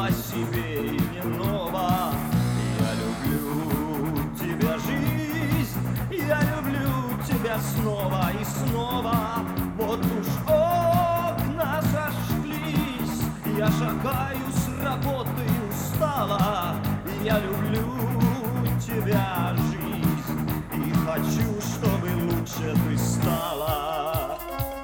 о себе иного. Я люблю тебя, жизнь, я люблю тебя снова и снова. Вот уж окна зажглись, я шагаю с работы устала. Я люблю тебя, жизнь, и хочу, чтобы лучше ты стала.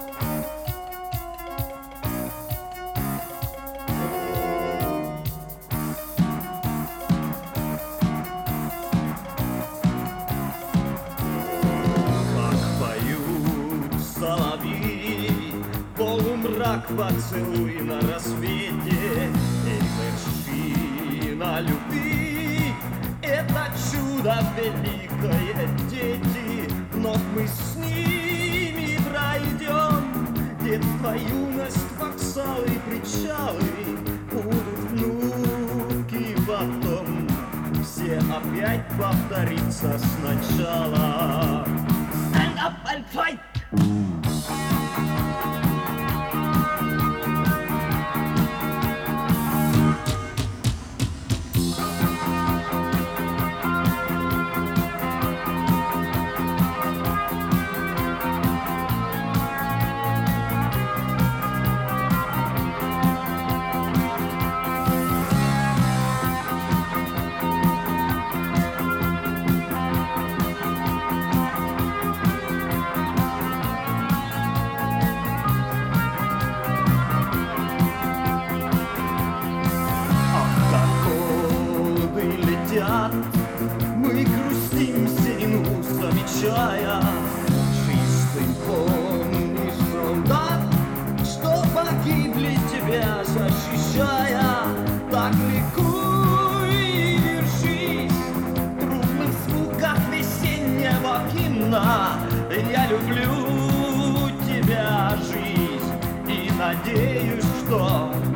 Соловьи, полумрак, поцелуй на рассвете. Эй, вершина любви, это чудо великое, дети. Вновь мы с ними пройдем детство, юность, вокзалы, причалы. Будут внуки потом, все опять повторится сначала. Stand up and fight! Мы грустим серину, замечая. Жизнь ты помнишь, солдат, что погибли тебя защищая. Так ликуй и держись в трудных звуках весеннего гимна. Я люблю тебя, жизнь, и надеюсь, что